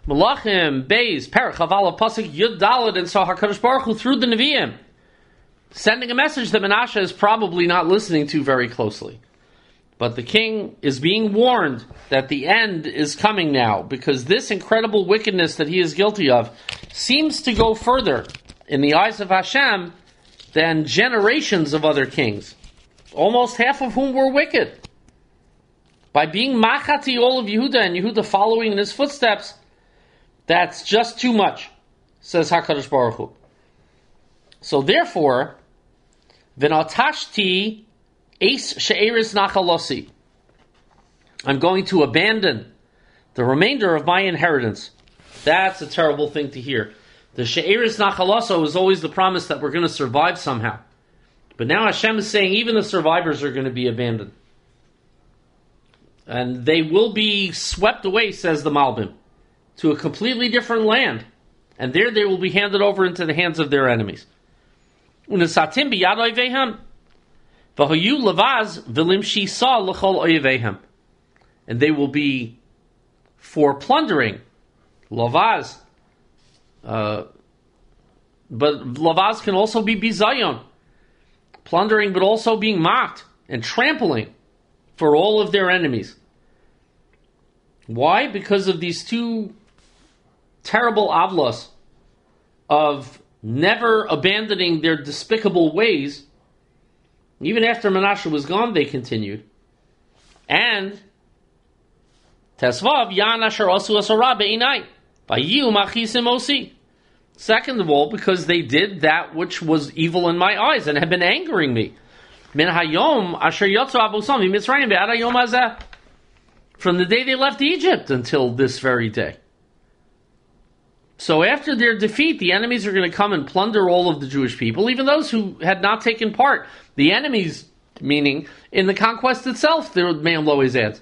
Malachim, Beis, Perach, Chavala, Pasuk, Yud Daled, and so HaKadosh Baruch Hu through the Nevi'im, sending a message that Menashe is probably not listening to very closely. But the king is being warned that the end is coming now, because this incredible wickedness that he is guilty of seems to go further in the eyes of Hashem than generations of other kings, almost half of whom were wicked. By being machati all of Yehuda and Yehuda following in his footsteps, that's just too much, says HaKadosh Baruch Hu. So therefore, v'natashti eis she'eris nachalosi, I'm going to abandon the remainder of my inheritance. That's a terrible thing to hear. The she'eris nachaloso is always the promise that we're going to survive somehow. But now Hashem is saying even the survivors are going to be abandoned. And they will be swept away, says the Malbim, to a completely different land. And there they will be handed over into the hands of their enemies. Unesatim biyad oivehem, v'hoyu levaz v'limshi sa l'chol oivehem. And they will be for plundering, lavaz. But lavaz can also be bizayon, plundering but also being mocked and trampling for all of their enemies. Why? Because of these two terrible avlos of never abandoning their despicable ways. Even after Menashe was gone, they continued. And Tesvav Yan Asher Osu Asara Be'inai Vayu Machisim Osi. Second of all, because they did that which was evil in my eyes and had been angering me. Min Hayom Asher Yotzu Abusam Mitzrayim Ve'ad Hayom Hazeh. From the day they left Egypt until this very day. So after their defeat, the enemies are going to come and plunder all of the Jewish people, even those who had not taken part. The enemies, meaning in the conquest itself, the man always adds.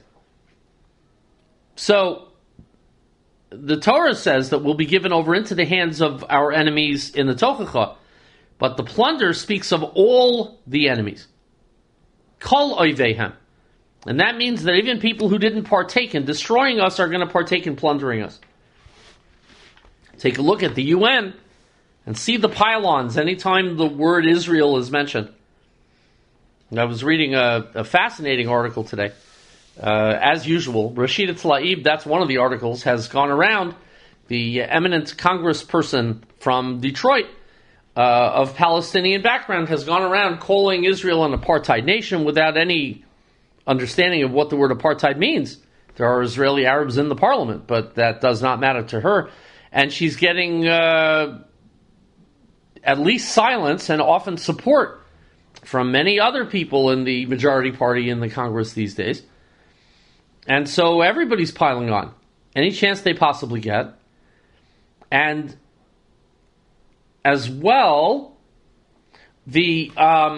So the Torah says that we'll be given over into the hands of our enemies in the Tochacha, but the plunder speaks of all the enemies. Kol oivehem. And that means that even people who didn't partake in destroying us are going to partake in plundering us. Take a look at the UN and see the pylons anytime the word Israel is mentioned. I was reading a fascinating article today. As usual, Rashida Tlaib, that's one of the articles, has gone around. The eminent congressperson from Detroit of Palestinian background has gone around calling Israel an apartheid nation without any understanding of what the word apartheid means. There are Israeli Arabs in the parliament, but that does not matter to her. And she's getting at least silence and often support from many other people in the majority party in the Congress these days. And so everybody's piling on any chance they possibly get. And as well, the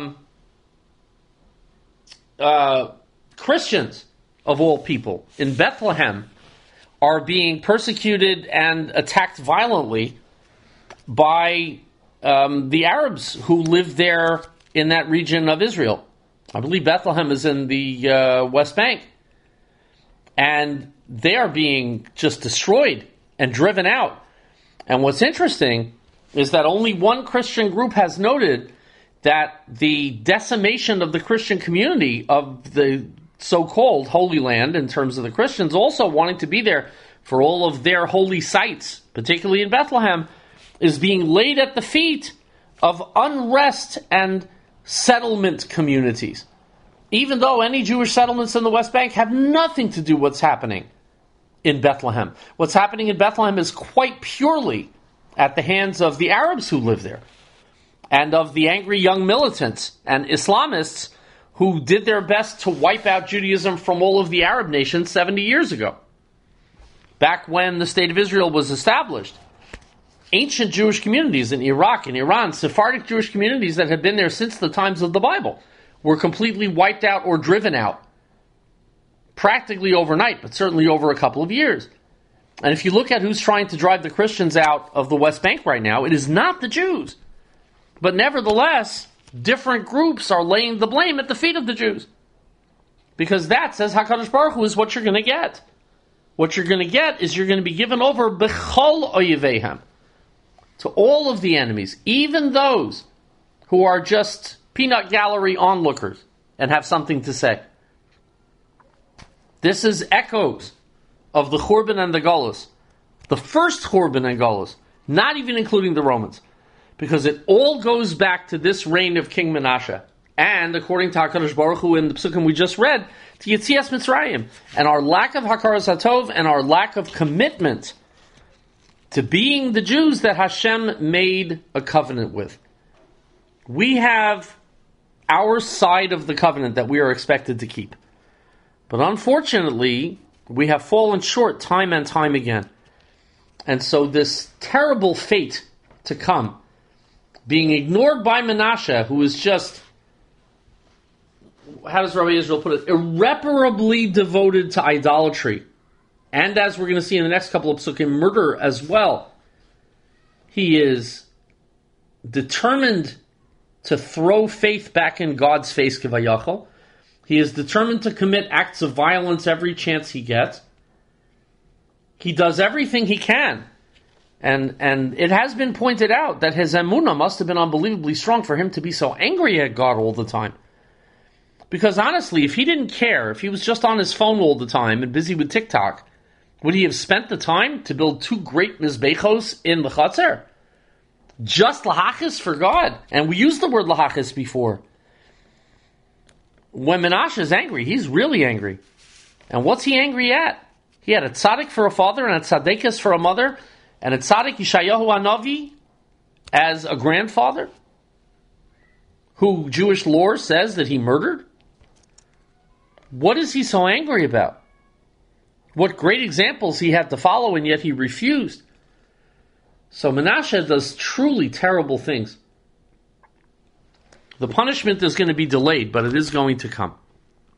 Christians, of all people, in Bethlehem are being persecuted and attacked violently by the Arabs who live there in that region of Israel. I believe Bethlehem is in the West Bank. And they are being just destroyed and driven out. And what's interesting is that only one Christian group has noted that the decimation of the Christian community of the so-called Holy Land, in terms of the Christians also wanting to be there for all of their holy sites, particularly in Bethlehem, is being laid at the feet of unrest and settlement communities. Even though any Jewish settlements in the West Bank have nothing to do with what's happening in Bethlehem. What's happening in Bethlehem is quite purely at the hands of the Arabs who live there and of the angry young militants and Islamists who did their best to wipe out Judaism from all of the Arab nations 70 years ago. Back when the State of Israel was established, ancient Jewish communities in Iraq and Iran, Sephardic Jewish communities that had been there since the times of the Bible, were completely wiped out or driven out. Practically overnight, but certainly over a couple of years. And if you look at who's trying to drive the Christians out of the West Bank right now, it is not the Jews. But nevertheless, different groups are laying the blame at the feet of the Jews. Because that, says HaKadosh Baruch Hu, is what you're going to get. what you're going to get is you're going to be given over b'chol oyevehem, to all of the enemies, even those who are just peanut gallery onlookers and have something to say. This is echoes of the Churban and the Golus. The first Churban and Golus, not even including the Romans, because it all goes back to this reign of King Menashe. And according to HaKadosh Baruch Hu in the Psukim we just read, to Yetzias Mitzrayim, and our lack of Hakaras HaTov and our lack of commitment to being the Jews that Hashem made a covenant with. We have our side of the covenant that we are expected to keep. But unfortunately, we have fallen short time and time again. And so this terrible fate to come, being ignored by Menashe, who is just, how does Rabbi Israel put it, irreparably devoted to idolatry. And as we're going to see in the next couple of psukim, murder as well. He is determined to throw faith back in God's face, Kivayachal. He is determined to commit acts of violence every chance he gets. He does everything he can. And it has been pointed out that his emunah must have been unbelievably strong for him to be so angry at God all the time. Because honestly, if he didn't care, if he was just on his phone all the time and busy with TikTok, would he have spent the time to build 2 great mizbechos in the Chatzar? Just lahachis for God. And we used the word lahachis before. When Menashe is angry, he's really angry. And what's he angry at? He had a tzaddik for a father and a tzaddikas for a mother, and a tzaddik Yeshayahu Hanavi as a grandfather, who Jewish lore says that he murdered. What is he so angry about? What great examples he had to follow, and yet he refused. So Menashe does truly terrible things. The punishment is going to be delayed, but it is going to come.